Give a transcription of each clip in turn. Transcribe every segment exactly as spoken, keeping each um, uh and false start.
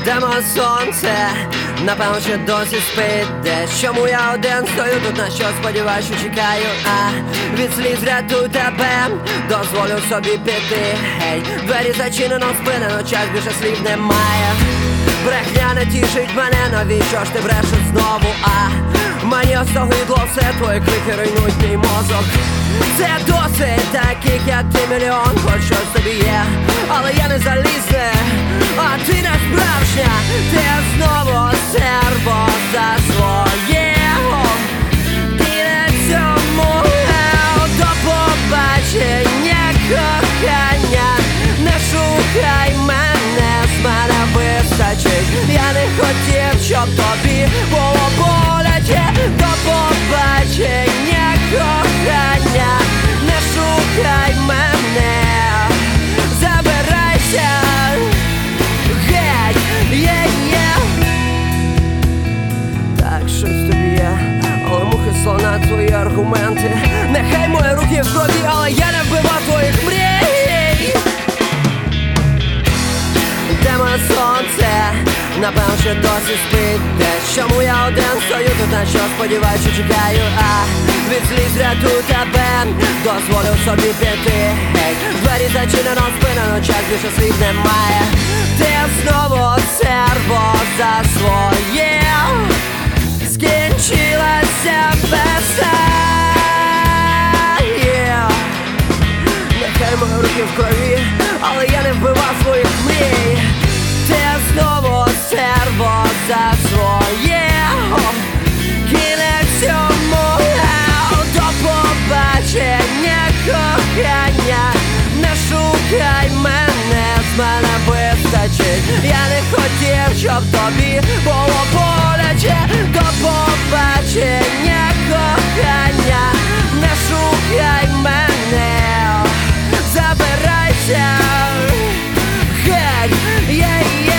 Йдемо сонце, напевно, ще досі спить десь. Чому я один стою тут, на що сподіваюсь, що чекаю, а від сліз рятую тебе, дозволю собі піти. Гей, двері зачинено, спинено, час більше слів немає. Брехня не тішить мене, навіщо ж ти брешеш знову, а мені остогидло все, твої крики руйнують мій мозок. Це досить таких, як ти, мільйон, хоч щось тобі є, але я не залізне, а ти не справжня. Ти знову серво за своє. Ти на цьому до побачення, кохання. Не шукай мене, з мене вистачить. Я не хотів, щоб тобі було боляче. До побачення, кохання. Не шукай мене, забирайся геть, є-є. Так, щось тобі є, але мухи слона твої аргументи. Нехай мої руки в крові, але я не вбивав твоїх мрій. Де моє сонце, напевно, що досі спить десь. Чому я один стою тут, на що сподіваюсь, що чекаю, а від сліз рятую тебе, дозволю собі піти. Гей, двері зачинено, спинено, час більше слів немає. Ти знову серво за своє. Скінчилася песня. Yeah. Нехай мої руки в крові, але я не вбивав своїх мрій. Ти знову серво за своє. Кінець цьому, до побачення, кохання. Не шукай мене, з мене вистачить. Я не хотів, щоб тобі було боляче. До побачення, кохання. Не шукай мене, забирайся геть, є-є.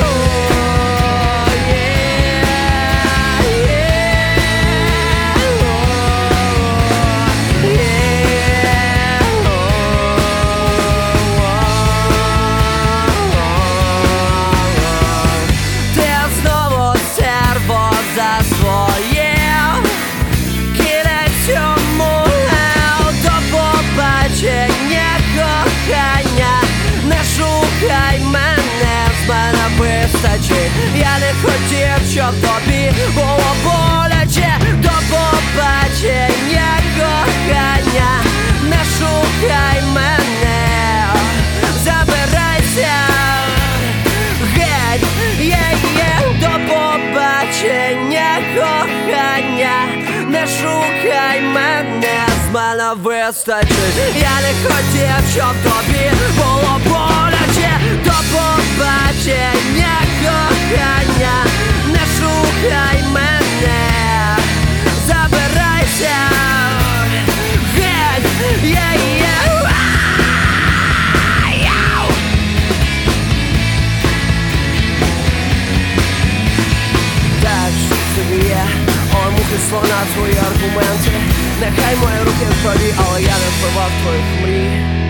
Я не хотів, щоб тобі було боляче. До побачення, кохання. Не шукай мене, забирайся геть, є-є. До побачення, кохання. Не шукай мене, з мене вистачить. Я не хотів, щоб тобі було боляче. До побачення, кохання. Не шукай мене, забирайся геть, є-є. Так, що тобі є, але мухи слона твої аргументи. Нехай мої руки в крові, але я не вбивав твоїх мрій.